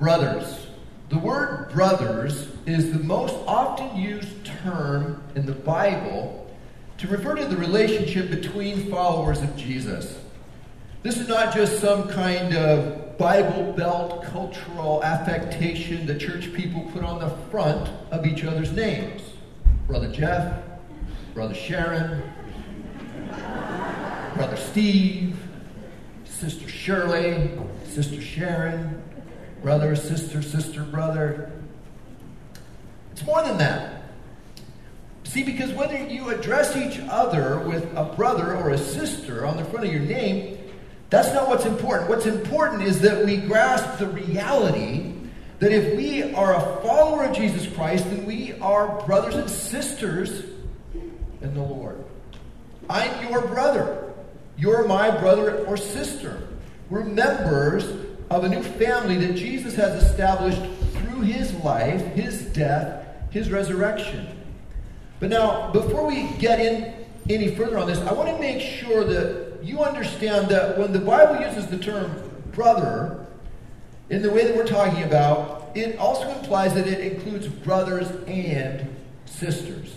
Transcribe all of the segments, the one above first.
Brothers. The word brothers is the most often used term in the Bible to refer to the relationship between followers of Jesus. This is not just some kind of Bible Belt cultural affectation that church people put on the front of each other's names. Brother Jeff, Brother Sharon, Brother Steve, Sister Shirley, Sister Sharon, brother, sister, sister, brother. It's more than that. See, because whether you address each other with a brother or a sister on the front of your name, that's not what's important. What's important is that we grasp the reality that if we are a follower of Jesus Christ, then we are brothers and sisters in the Lord. I'm your brother. You're my brother or sister. We're members of a new family that Jesus has established through his life, his death, his resurrection. But now, before we get in any further on this, I want to make sure that you understand that when the Bible uses the term brother, in the way that we're talking about, it also implies that it includes brothers and sisters.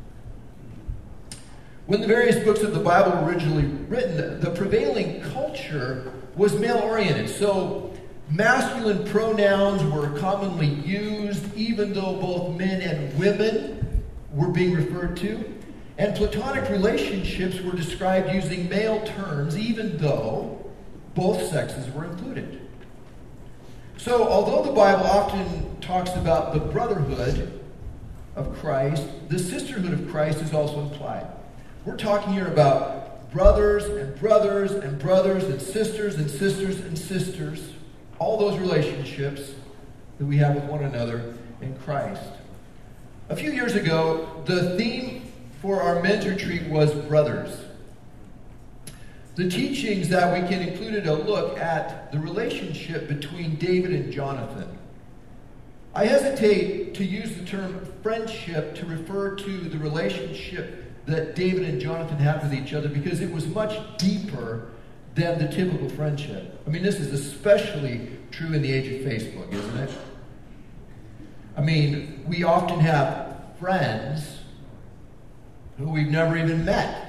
When the various books of the Bible were originally written, the prevailing culture was male-oriented. So masculine pronouns were commonly used, even though both men and women were being referred to. And platonic relationships were described using male terms, even though both sexes were included. So although the Bible often talks about the brotherhood of Christ, the sisterhood of Christ is also implied. We're talking here about brothers and brothers and brothers and sisters and sisters and sisters, all those relationships that we have with one another in Christ. A few years ago, the theme for our men's retreat was brothers. The teachings that weekend included a look at the relationship between David and Jonathan. I hesitate to use the term friendship to refer to the relationship that David and Jonathan had with each other because it was much deeper than the typical friendship. I mean, this is especially true in the age of Facebook, isn't it? I mean, we often have friends who we've never even met.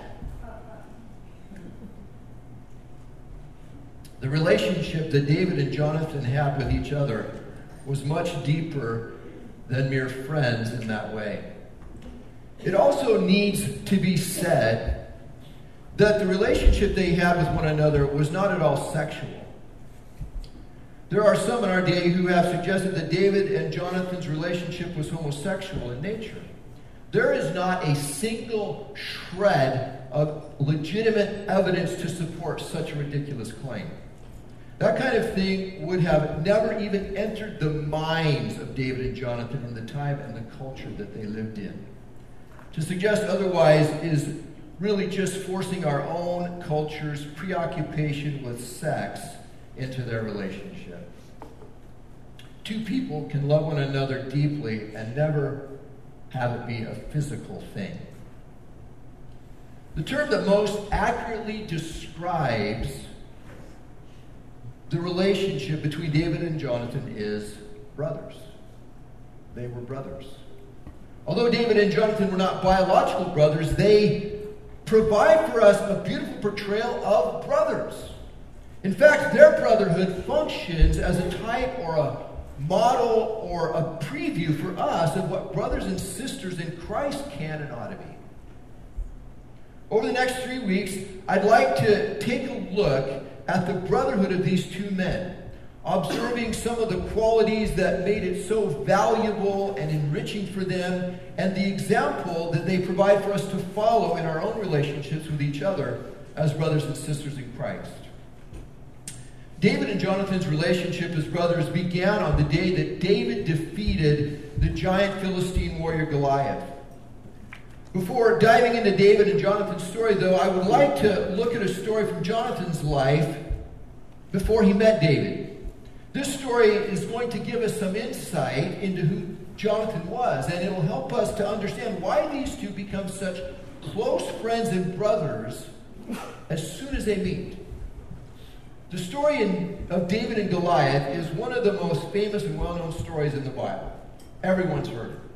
The relationship that David and Jonathan had with each other was much deeper than mere friends in that way. It also needs to be said that the relationship they had with one another was not at all sexual. There are some in our day who have suggested that David and Jonathan's relationship was homosexual in nature. There is not a single shred of legitimate evidence to support such a ridiculous claim. That kind of thing would have never even entered the minds of David and Jonathan in the time and the culture that they lived in. To suggest otherwise is really just forcing our own culture's preoccupation with sex into their relationship. Two people can love one another deeply and never have it be a physical thing. The term that most accurately describes the relationship between David and Jonathan is brothers. They were brothers. Although David and Jonathan were not biological brothers, they provide for us a beautiful portrayal of brothers. In fact, their brotherhood functions as a type or a model or a preview for us of what brothers and sisters in Christ can and ought to be. Over the next 3 weeks, I'd like to take a look at the brotherhood of these two men, observing some of the qualities that made it so valuable and enriching for them, and the example that they provide for us to follow in our own relationships with each other as brothers and sisters in Christ. David and Jonathan's relationship as brothers began on the day that David defeated the giant Philistine warrior Goliath. Before diving into David and Jonathan's story, though, I would like to look at a story from Jonathan's life before he met David. This story is going to give us some insight into who Jonathan was, and it will help us to understand why these two become such close friends and brothers as soon as they meet. The story of David and Goliath is one of the most famous and well-known stories in the Bible. Everyone's heard it.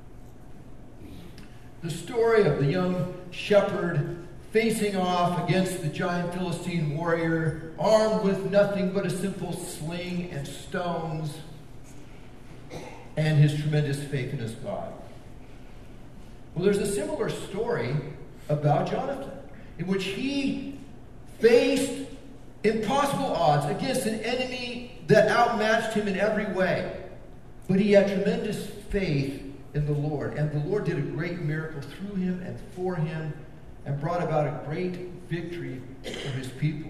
The story of the young shepherd facing off against the giant Philistine warrior, armed with nothing but a simple sling and stones, and his tremendous faith in his God. Well, there's a similar story about Jonathan, in which he faced impossible odds against an enemy that outmatched him in every way. But he had tremendous faith in the Lord, and the Lord did a great miracle through him and for him, and brought about a great victory for his people.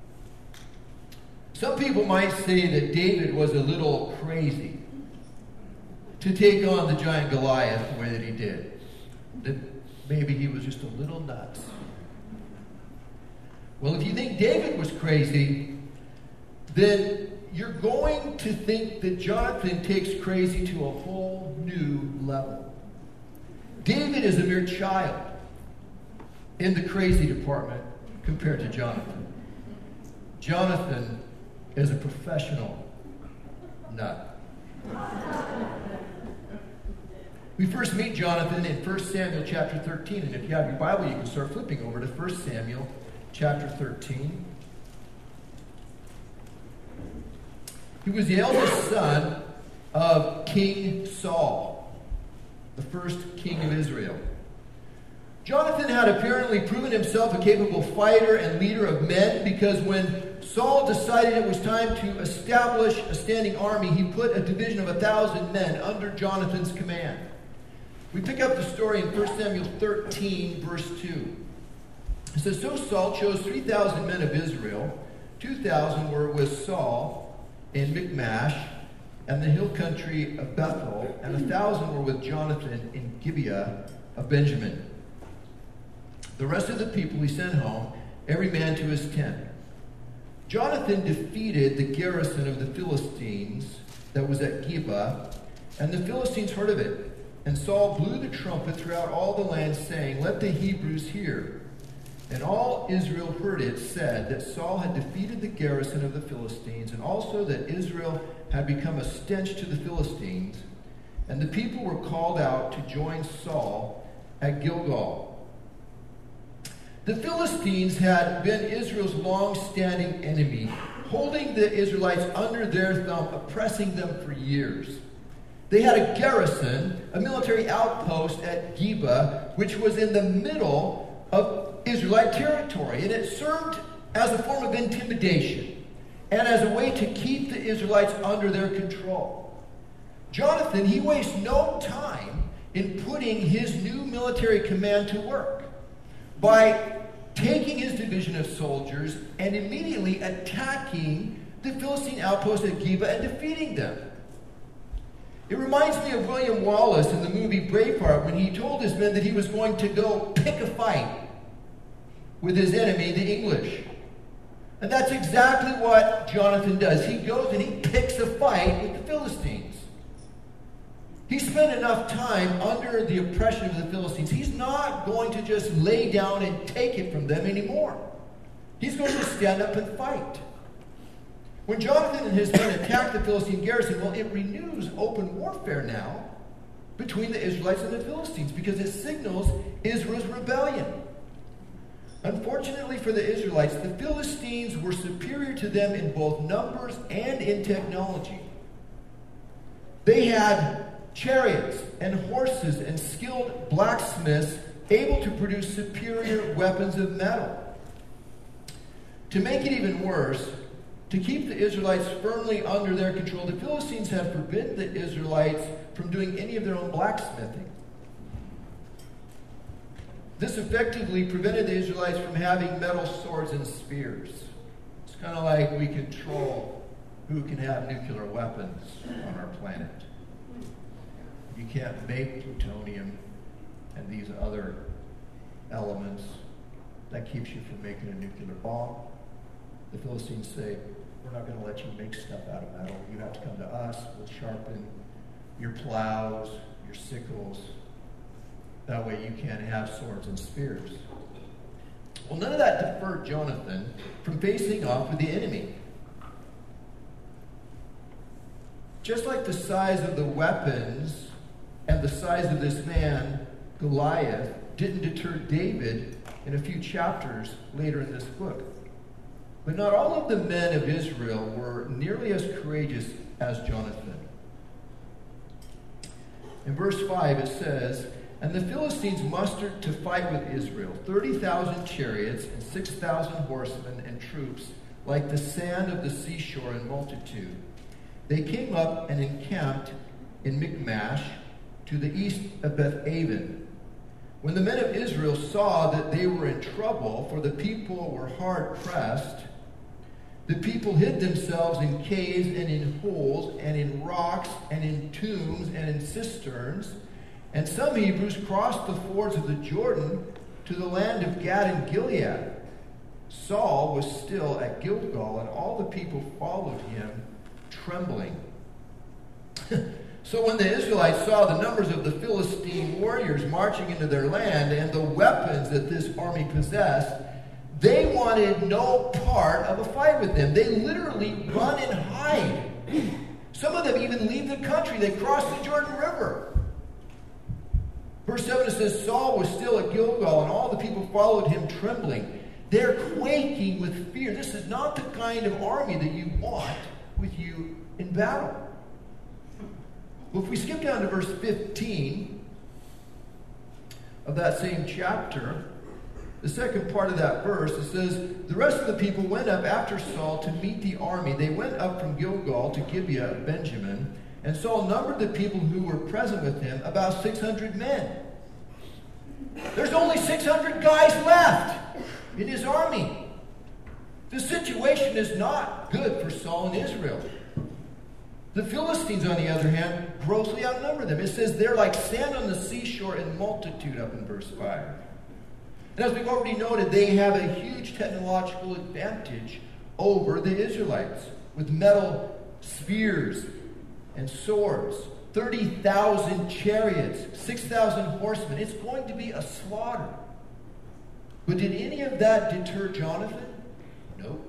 Some people might say that David was a little crazy to take on the giant Goliath the way that he did. That maybe he was just a little nuts. Well, if you think David was crazy, then you're going to think that Jonathan takes crazy to a whole new level. David is a mere child in the crazy department compared to Jonathan. Jonathan is a professional nut. We first meet Jonathan in 1 Samuel chapter 13, and if you have your Bible, you can start flipping over to 1 Samuel chapter 13. He was the eldest son of King Saul, the first king of Israel. Jonathan had apparently proven himself a capable fighter and leader of men, because when Saul decided it was time to establish a standing army, he put a division of 1,000 men under Jonathan's command. We pick up the story in 1 Samuel 13, verse 2. It says, "So Saul chose 3,000 men of Israel. 2,000 were with Saul in Michmash and the hill country of Bethel, and 1,000 were with Jonathan in Gibeah of Benjamin. The rest of the people he sent home, every man to his tent. Jonathan defeated the garrison of the Philistines that was at Gibeah, and the Philistines heard of it. And Saul blew the trumpet throughout all the land, saying, 'Let the Hebrews hear.' And all Israel heard it said that Saul had defeated the garrison of the Philistines, and also that Israel had become a stench to the Philistines. And the people were called out to join Saul at Gilgal." The Philistines had been Israel's long-standing enemy, holding the Israelites under their thumb, oppressing them for years. They had a garrison, a military outpost at Gibeah, which was in the middle of Israelite territory, and it served as a form of intimidation and as a way to keep the Israelites under their control. Jonathan, he wastes no time in putting his new military command to work by taking his division of soldiers and immediately attacking the Philistine outpost at Gibeah and defeating them. It reminds me of William Wallace in the movie Braveheart, when he told his men that he was going to go pick a fight with his enemy, the English. And that's exactly what Jonathan does. He goes and he picks a fight with the Philistines. He spent enough time under the oppression of the Philistines. He's not going to just lay down and take it from them anymore. He's going to stand up and fight. When Jonathan and his men attack the Philistine garrison, well, it renews open warfare now between the Israelites and the Philistines, because it signals Israel's rebellion. Unfortunately for the Israelites, the Philistines were superior to them in both numbers and in technology. They had chariots and horses and skilled blacksmiths able to produce superior weapons of metal. To make it even worse, to keep the Israelites firmly under their control, the Philistines had forbidden the Israelites from doing any of their own blacksmithing. This effectively prevented the Israelites from having metal swords and spears. It's kind of like we control who can have nuclear weapons on our planet. You can't make plutonium and these other elements. That keeps you from making a nuclear bomb. The Philistines say, "We're not going to let you make stuff out of metal. You have to come to us. We'll sharpen your plows, your sickles. That way you can't have swords and spears." Well, none of that deferred Jonathan from facing off with the enemy. Just like the size of the weapons and the size of this man, Goliath, didn't deter David in a few chapters later in this book. But not all of the men of Israel were nearly as courageous as Jonathan. In verse 5 it says, "And the Philistines mustered to fight with Israel 30,000 chariots and 6,000 horsemen and troops, like the sand of the seashore in multitude. They came up and encamped in Michmash to the east of Beth-aven. When the men of Israel saw that they were in trouble, for the people were hard pressed, the people hid themselves in caves and in holes and in rocks and in tombs and in cisterns. And some Hebrews crossed the fords of the Jordan to the land of Gad and Gilead. Saul was still at Gilgal, and all the people followed him, trembling." So when the Israelites saw the numbers of the Philistine warriors marching into their land and the weapons that this army possessed, they wanted no part of a fight with them. They literally run and hide. Some of them even leave the country. They cross the Jordan River. Verse 7 says, "Saul was still at Gilgal, and all the people followed him trembling." They're quaking with fear. This is not the kind of army that you want with you in battle. Well, if we skip down to verse 15 of that same chapter, the second part of that verse, it says, "The rest of the people went up after Saul to meet the army. They went up from Gilgal to Gibeah of Benjamin, and Saul numbered the people who were present with him, about 600 men." There's only 600 guys left in his army. The situation is not good for Saul and Israel. The Philistines, on the other hand, grossly outnumber them. It says they're like sand on the seashore in multitude up in verse 5. And as we've already noted, they have a huge technological advantage over the Israelites with metal spears and swords, 30,000 chariots, 6,000 horsemen. It's going to be a slaughter. But did any of that deter Jonathan? No.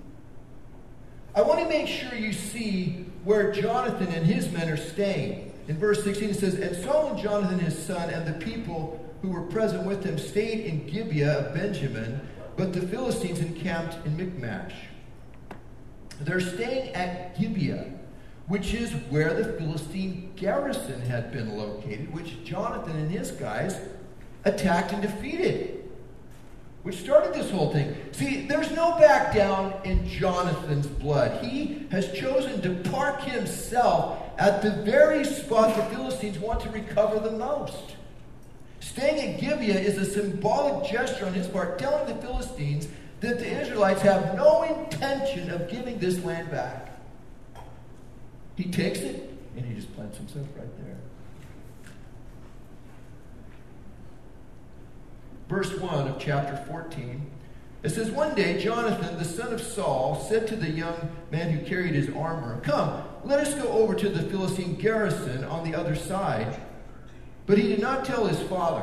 I want to make sure you see where Jonathan and his men are staying. In verse 16 it says, "And Saul and Jonathan his son and the people who were present with him stayed in Gibeah of Benjamin, but the Philistines encamped in Michmash." They're staying at Gibeah, which is where the Philistine garrison had been located, which Jonathan and his guys attacked and defeated, which started this whole thing. See, there's no back down in Jonathan's blood. He has chosen to park himself at the very spot the Philistines want to recover the most. Staying at Gibeah is a symbolic gesture on his part, telling the Philistines that the Israelites have no intention of giving this land back. He takes it, and he just plants himself right there. Verse 1 of chapter 14, it says, "One day Jonathan, the son of Saul, said to the young man who carried his armor, 'Come, let us go over to the Philistine garrison on the other side.' But he did not tell his father."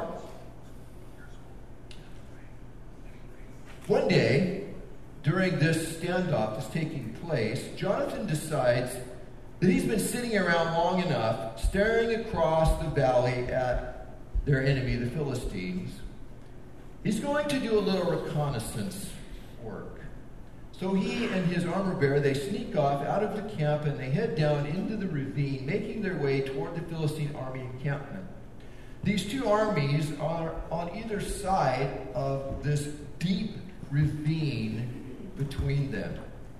One day, during this standoff that's taking place, Jonathan decides that he's been sitting around long enough, staring across the valley at their enemy, the Philistines. He's going to do a little reconnaissance work. So he and his armor bearer, they sneak off out of the camp and they head down into the ravine, making their way toward the Philistine army encampment. These two armies are on either side of this deep ravine between them.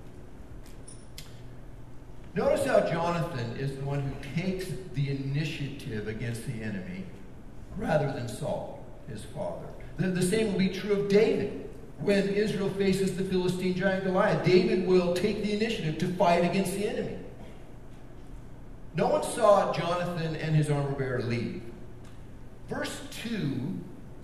Notice how Jonathan is the one who takes the initiative against the enemy rather than Saul, his father. The same will be true of David. When Israel faces the Philistine giant Goliath, David will take the initiative to fight against the enemy. No one saw Jonathan and his armor bearer leave. Verse 2,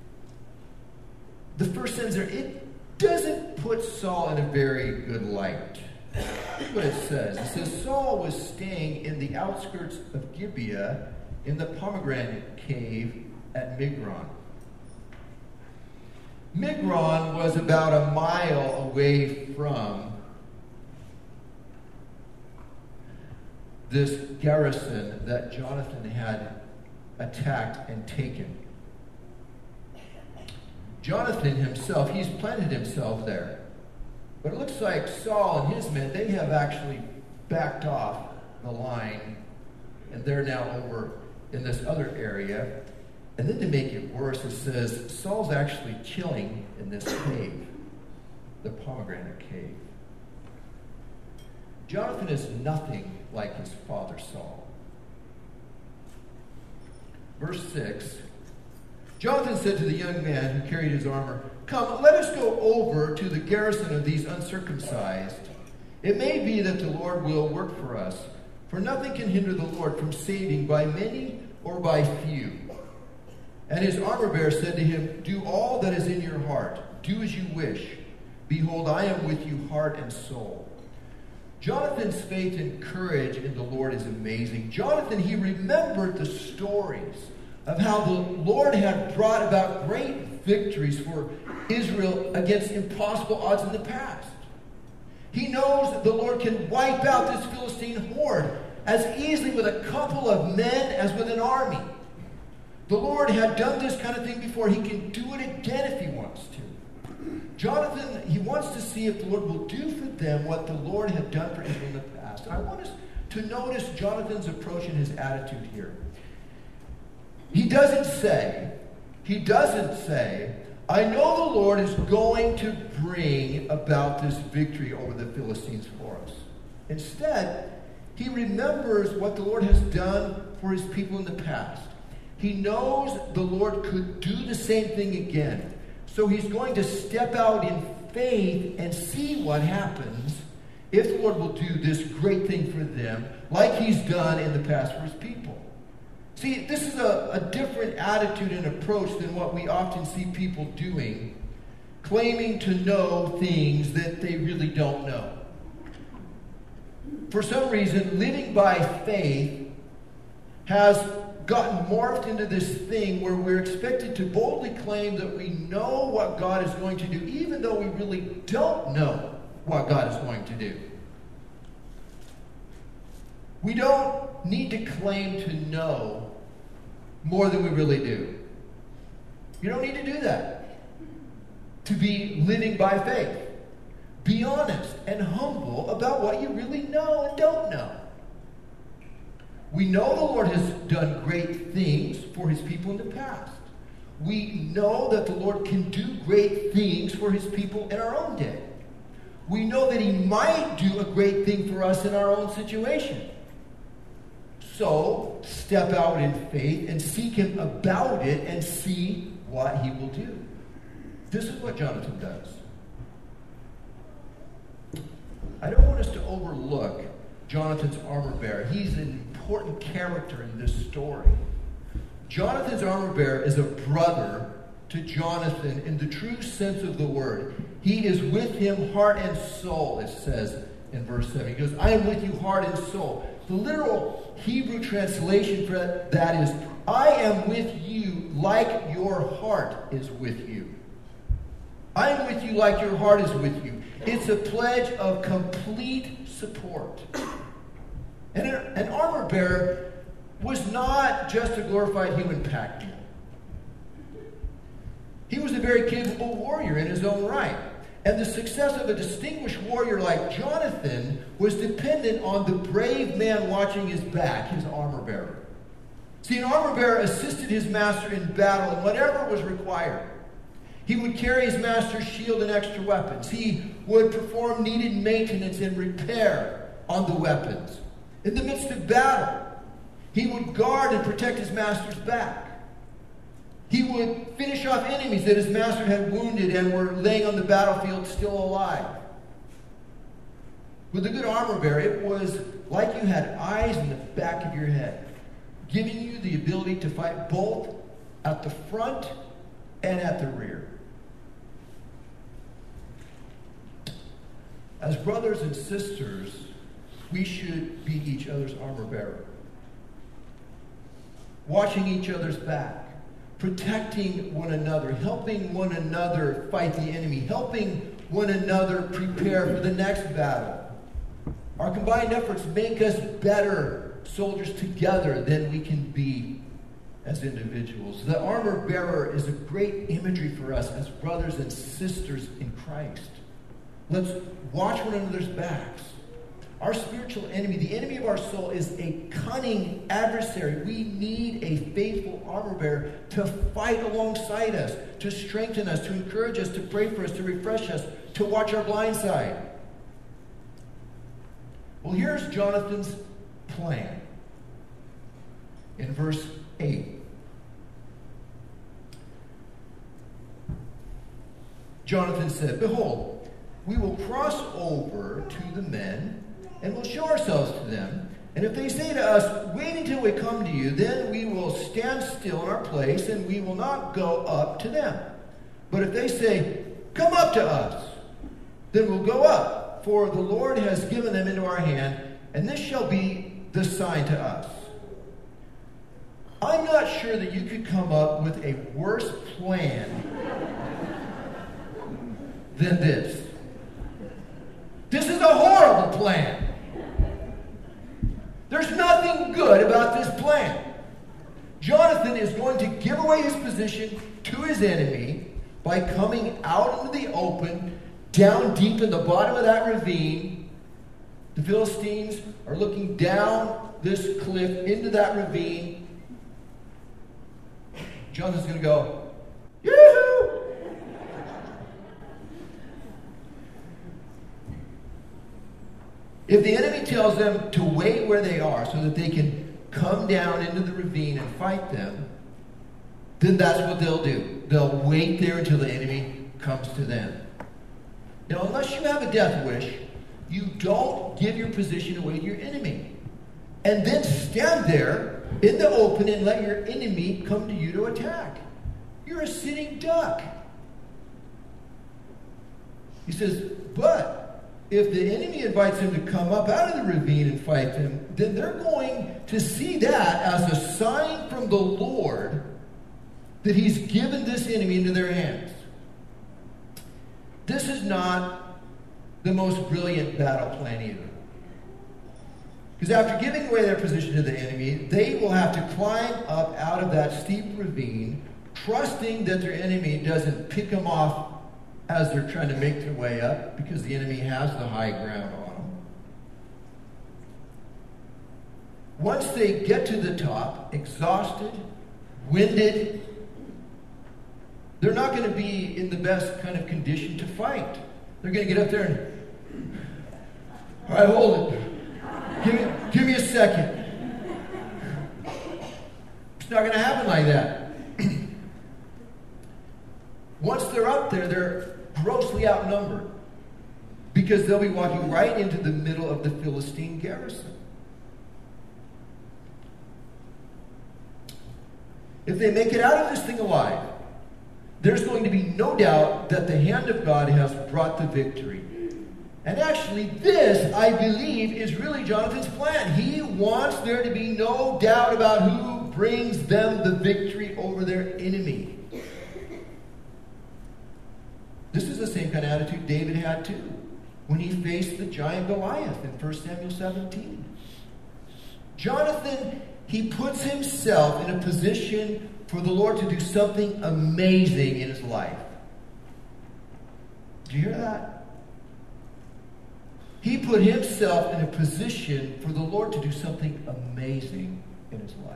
the first sentence there, it doesn't put Saul in a very good light. Look what it says. It says, "Saul was staying in the outskirts of Gibeah in the pomegranate cave at Migron." Migron was about a mile away from this garrison that Jonathan had attacked and taken. Jonathan himself, he's planted himself there. But it looks like Saul and his men, they have actually backed off the line, and they're now over in this other area. And then to make it worse, it says Saul's actually chilling in this cave, the pomegranate cave. Jonathan is nothing like his father Saul. Verse 6, Jonathan said to the young man who carried his armor, "Come, let us go over to the garrison of these uncircumcised. It may be that the Lord will work for us, for nothing can hinder the Lord from saving by many or by few." And his armor-bearer said to him, "Do all that is in your heart. Do as you wish. Behold, I am with you heart and soul." Jonathan's faith and courage in the Lord is amazing. Jonathan, he remembered the stories of how the Lord had brought about great victories for Israel against impossible odds in the past. He knows that the Lord can wipe out this Philistine horde as easily with a couple of men as with an army. The Lord had done this kind of thing before. He can do it again if he wants to. Jonathan, he wants to see if the Lord will do for them what the Lord had done for Israel in the past. And I want us to notice Jonathan's approach and his attitude here. He doesn't say, "I know the Lord is going to bring about this victory over the Philistines for us." Instead, he remembers what the Lord has done for his people in the past. He knows the Lord could do the same thing again. So he's going to step out in faith and see what happens if the Lord will do this great thing for them like he's done in the past for his people. See, this is a different attitude and approach than what we often see people doing, claiming to know things that they really don't know. For some reason, living by faith has gotten morphed into this thing where we're expected to boldly claim that we know what God is going to do, even though we really don't know what God is going to do. We don't need to claim to know more than we really do. You don't need to do that to be living by faith. Be honest and humble about what you really know and don't know. We know the Lord has done great things for his people in the past. We know that the Lord can do great things for his people in our own day. We know that he might do a great thing for us in our own situation. So, step out in faith and seek him about it and see what he will do. This is what Jonathan does. I don't want us to overlook Jonathan's armor-bearer. He's an important character in this story. Jonathan's armor-bearer is a brother to Jonathan in the true sense of the word. He is with him heart and soul, it says in verse 7. He goes, "I am with you heart and soul." The literal Hebrew translation for that is, "I am with you like your heart is with you." I am with you like your heart is with you. It's a pledge of complete support. And an armor bearer was not just a glorified human pack mule. He was a very capable warrior in his own right. And the success of a distinguished warrior like Jonathan was dependent on the brave man watching his back, his armor bearer. See, an armor bearer assisted his master in battle in whatever was required. He would carry his master's shield and extra weapons. He would perform needed maintenance and repair on the weapons. In the midst of battle, he would guard and protect his master's back. He would finish off enemies that his master had wounded and were laying on the battlefield still alive. With a good armor bearer, it was like you had eyes in the back of your head, giving you the ability to fight both at the front and at the rear. As brothers and sisters, we should be each other's armor bearer, watching each other's back, protecting one another, helping one another fight the enemy, helping one another prepare for the next battle. Our combined efforts make us better soldiers together than we can be as individuals. The armor bearer is a great imagery for us as brothers and sisters in Christ. Let's watch one another's backs. Our spiritual enemy, the enemy of our soul, is a cunning adversary. We need a faithful armor bearer to fight alongside us, to strengthen us, to encourage us, to pray for us, to refresh us, to watch our blind side. Well, here's Jonathan's plan in verse 8. Jonathan said, "Behold, we will cross over to the men, and will show ourselves to them. And if they say to us, 'Wait until we come to you,' then we will stand still in our place, and we will not go up to them. But if they say, 'Come up to us,' then we'll go up, for the Lord has given them into our hand, and this shall be the sign to us." I'm not sure that you could come up with a worse plan than this. This is a horrible plan. There's nothing good about this plan. Jonathan is going to give away his position to his enemy by coming out into the open, down deep in the bottom of that ravine. The Philistines are looking down this cliff into that ravine. Jonathan's going to go, "Yoo-hoo!" If the enemy tells them to wait where they are so that they can come down into the ravine and fight them, then that's what they'll do. They'll wait there until the enemy comes to them. Now, unless you have a death wish, you don't give your position away to your enemy. And then stand there in the open and let your enemy come to you to attack. You're a sitting duck. He says, but if the enemy invites him to come up out of the ravine and fight them, then they're going to see that as a sign from the Lord that he's given this enemy into their hands. This is not the most brilliant battle plan either. Because after giving away their position to the enemy, they will have to climb up out of that steep ravine, trusting that their enemy doesn't pick them off as they're trying to make their way up, because the enemy has the high ground on them. Once they get to the top, exhausted, winded, they're not going to be in the best kind of condition to fight. They're going to get up there and, "All right, hold it. Give me a second." It's not going to happen like that. Once they're up there, they're grossly outnumbered, because they'll be walking right into the middle of the Philistine garrison. If they make it out of this thing alive, there's going to be no doubt that the hand of God has brought the victory. And actually, this, I believe, is really Jonathan's plan. He wants there to be no doubt about who brings them the victory over their enemy. This is the same kind of attitude David had too when he faced the giant Goliath in 1 Samuel 17. Jonathan, he puts himself in a position for the Lord to do something amazing in his life. Do you hear that? He put himself in a position for the Lord to do something amazing in his life.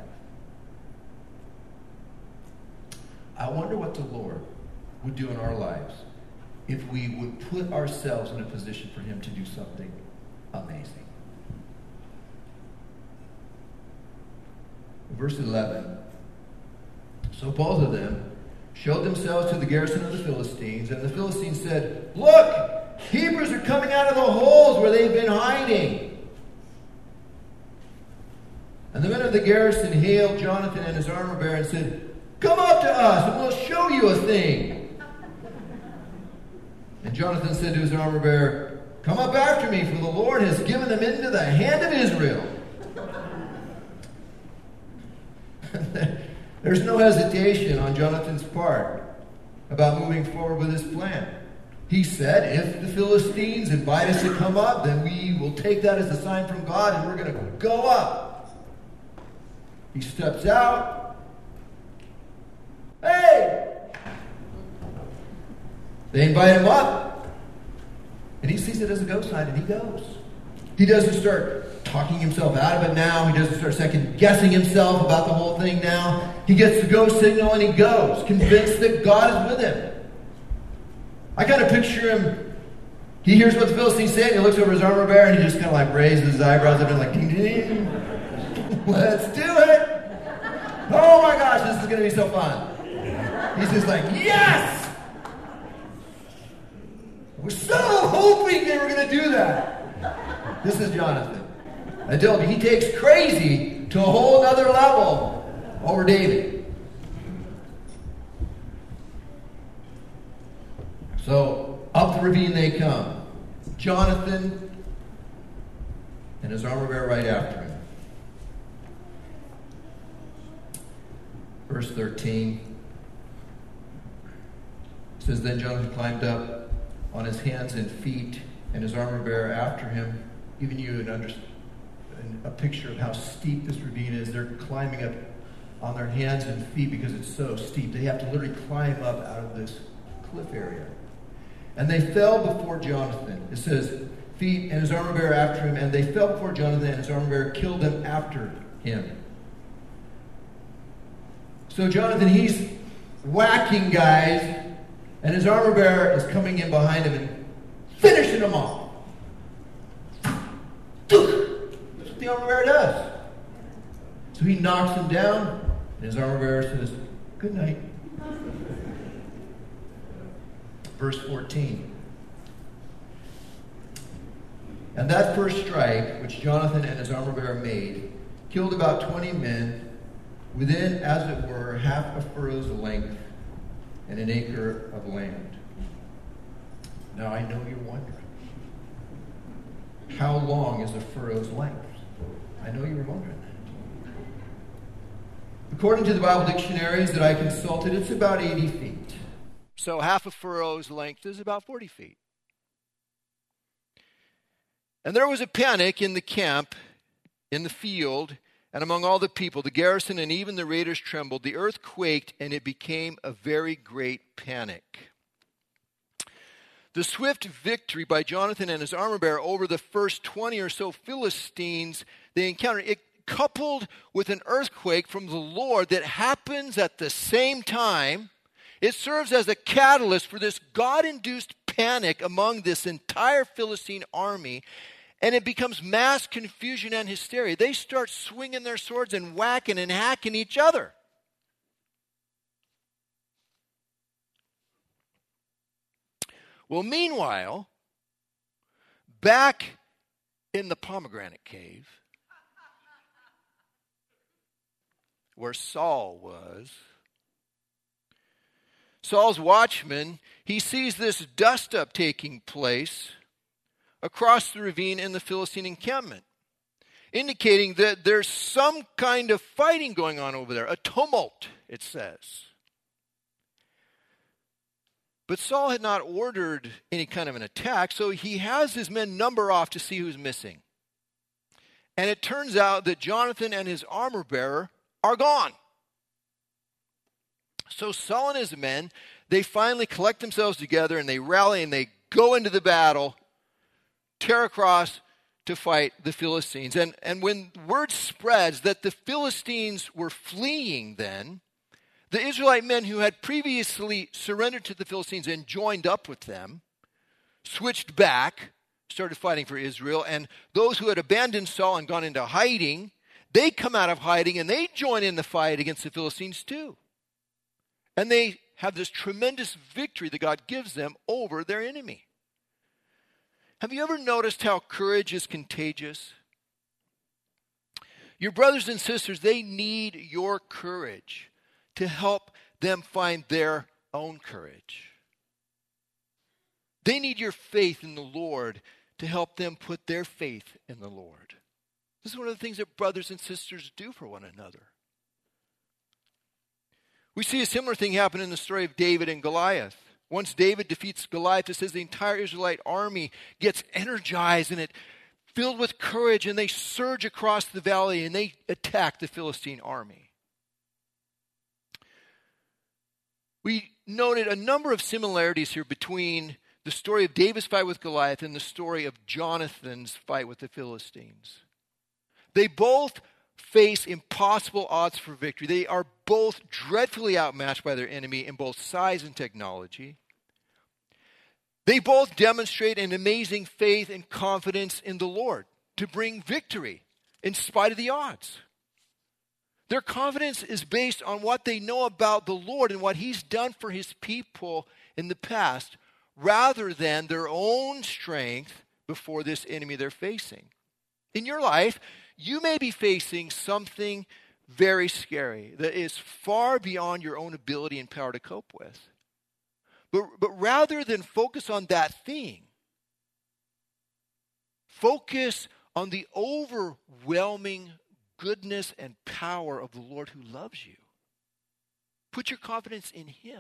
I wonder what the Lord would do in our lives if we would put ourselves in a position for him to do something amazing. Verse 11. So both of them showed themselves to the garrison of the Philistines, and the Philistines said, "Look, Hebrews are coming out of the holes where they've been hiding." And the men of the garrison hailed Jonathan and his armor bearer and said, "Come up to us, and we'll show you a thing." And Jonathan said to his armor bearer, "Come up after me, for the Lord has given them into the hand of Israel." There's no hesitation on Jonathan's part about moving forward with his plan. He said, if the Philistines invite us to come up, then we will take that as a sign from God and we're going to go up. He steps out. Hey! They invite him up. And he sees it as a go sign and he goes. He doesn't start talking himself out of it now. He doesn't start second guessing himself about the whole thing now. He gets the go signal and he goes, convinced that God is with him. I kind of picture him. He hears what the Philistines say, and he looks over his armor bearer, and he just kind of like raises his eyebrows up and like, ding, ding. Let's do it. Oh my gosh, this is going to be so fun. He's just like, yes! We're so hoping they were going to do that. This is Jonathan. I told you, he takes crazy to a whole other level over David. So, up the ravine they come. Jonathan and his armor bearer right after him. Verse 13 says, Then Jonathan climbed up on his hands and feet, and his armor bearer after him, giving you a picture of how steep this ravine is. They're climbing up on their hands and feet because it's so steep. They have to literally climb up out of this cliff area. And they fell before Jonathan. It says, feet and his armor bearer after him. And they fell before Jonathan, and his armor bearer killed them after him. So Jonathan, he's whacking guys, and his armor bearer is coming in behind him and finishing them off. That's what the armor bearer does. So he knocks him down, and his armor bearer says, good night. Verse 14. And that first strike, which Jonathan and his armor bearer made, killed about 20 men within, as it were, half a furrow's length and an acre of land. Now I know you're wondering, how long is a furrow's length? I know you were wondering that. According to the Bible dictionaries that I consulted, it's about 80 feet. So half a furrow's length is about 40 feet. And there was a panic in the camp, in the field, and among all the people. The garrison and even the raiders trembled. The earth quaked, and it became a very great panic. The swift victory by Jonathan and his armor bearer over the first 20 or so Philistines they encountered, it coupled with an earthquake from the Lord that happens at the same time, it serves as a catalyst for this God-induced panic among this entire Philistine army, and it becomes mass confusion and hysteria. They start swinging their swords and whacking and hacking each other. Well, meanwhile, back in the pomegranate cave, where Saul was, Saul's watchman, he sees this dust-up taking place across the ravine in the Philistine encampment, indicating that there's some kind of fighting going on over there, a tumult, it says. But Saul had not ordered any kind of an attack, so he has his men number off to see who's missing. And it turns out that Jonathan and his armor bearer are gone. So Saul and his men, they finally collect themselves together and they rally and they go into the battle, tear across to fight the Philistines. And when word spreads that the Philistines were fleeing then, the Israelite men who had previously surrendered to the Philistines and joined up with them, switched back, started fighting for Israel, and those who had abandoned Saul and gone into hiding, they come out of hiding and they join in the fight against the Philistines too. And they have this tremendous victory that God gives them over their enemy. Have you ever noticed how courage is contagious? Your brothers and sisters, they need your courage to help them find their own courage. They need your faith in the Lord to help them put their faith in the Lord. This is one of the things that brothers and sisters do for one another. We see a similar thing happen in the story of David and Goliath. Once David defeats Goliath, it says the entire Israelite army gets energized and it filled with courage, and they surge across the valley and they attack the Philistine army. We noted a number of similarities here between the story of David's fight with Goliath and the story of Jonathan's fight with the Philistines. They both face impossible odds for victory. They are both dreadfully outmatched by their enemy in both size and technology. They both demonstrate an amazing faith and confidence in the Lord to bring victory in spite of the odds. Their confidence is based on what they know about the Lord and what He's done for His people in the past, rather than their own strength before this enemy they're facing. In your life, you may be facing something very scary that is far beyond your own ability and power to cope with. But rather than focus on that thing, focus on the overwhelming goodness and power of the Lord who loves you. Put your confidence in Him.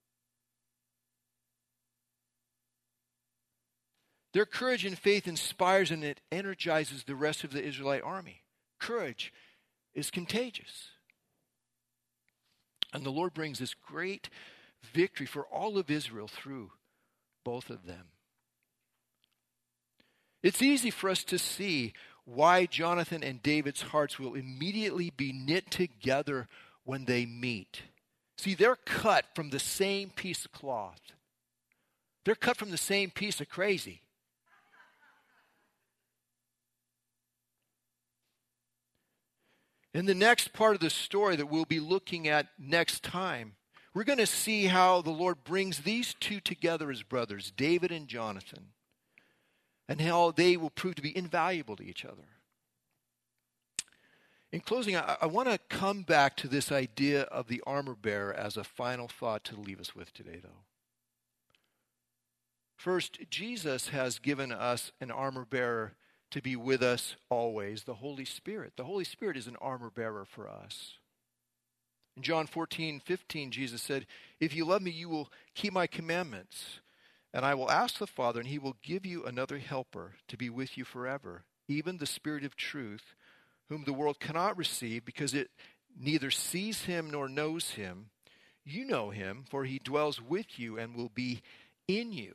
Their courage and faith inspires and it energizes the rest of the Israelite army. Courage is contagious. And the Lord brings this great victory for all of Israel through both of them. It's easy for us to see why Jonathan and David's hearts will immediately be knit together when they meet. See, they're cut from the same piece of cloth. They're cut from the same piece of crazy. In the next part of the story that we'll be looking at next time, we're going to see how the Lord brings these two together as brothers, David and Jonathan, and how they will prove to be invaluable to each other. In closing, I want to come back to this idea of the armor bearer as a final thought to leave us with today, though. First, Jesus has given us an armor bearer to be with us always, the Holy Spirit. The Holy Spirit is an armor bearer for us. In John 14:15, Jesus said, "If you love me, you will keep my commandments. And I will ask the Father, and He will give you another helper to be with you forever, even the Spirit of truth, whom the world cannot receive because it neither sees Him nor knows Him. You know Him, for He dwells with you and will be in you."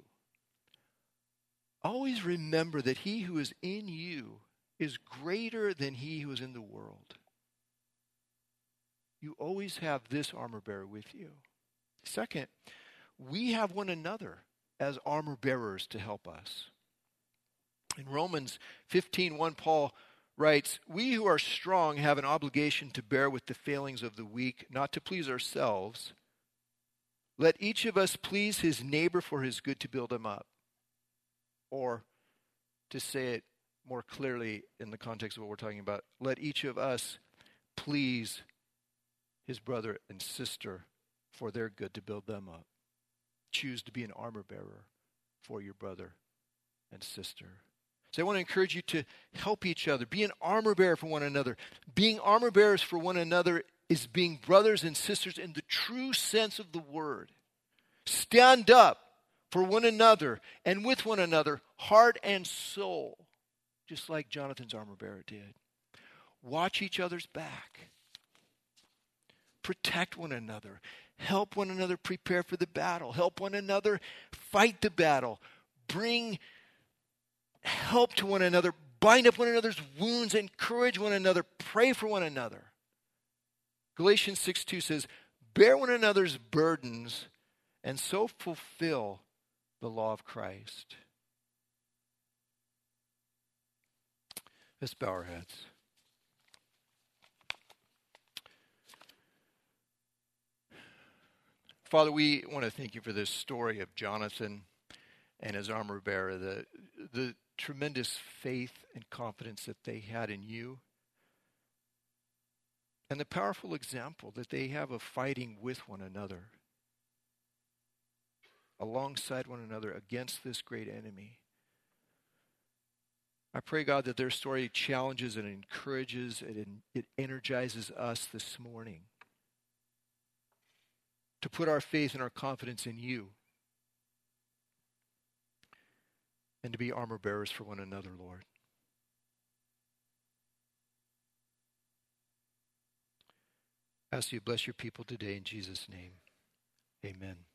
Always remember that He who is in you is greater than he who is in the world. You always have this armor bearer with you. Second, we have one another as armor bearers to help us. In Romans 15:1, Paul writes, "We who are strong have an obligation to bear with the failings of the weak, not to please ourselves. Let each of us please his neighbor for his good to build him up." Or, to say it more clearly in the context of what we're talking about, let each of us please his brother and sister for their good to build them up. Choose to be an armor bearer for your brother and sister. So I want to encourage you to help each other. Be an armor bearer for one another. Being armor bearers for one another is being brothers and sisters in the true sense of the word. Stand up for one another and with one another, heart and soul, just like Jonathan's armor bearer did. Watch each other's back. Protect one another. Help one another prepare for the battle. Help one another fight the battle. Bring help to one another. Bind up one another's wounds. Encourage one another. Pray for one another. Galatians 6:2 says, "Bear one another's burdens and so fulfill the law of Christ." Let's bow our heads. Father, we want to thank you for this story of Jonathan and his armor bearer, the tremendous faith and confidence that they had in you, and the powerful example that they have of fighting with one another, alongside one another against this great enemy. I pray, God, that their story challenges and encourages and it energizes us this morning. to put our faith and our confidence in you, and to be armor bearers for one another, Lord. I ask you to bless your people today in Jesus' name. Amen.